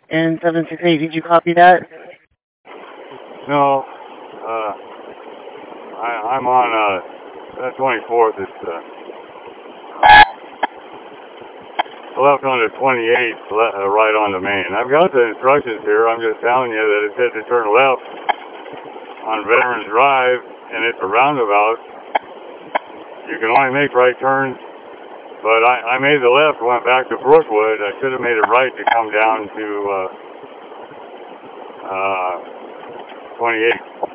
And 768, did you copy that? No. I'm on the 24th. It's left on the 28th, right on the main. I've got the instructions here. I'm just telling you that it said to turn left on Veterans Drive, and it's a roundabout. You can only make right turns, but I made the left, went back to Brookwood. I should have made a right to come down to 28th.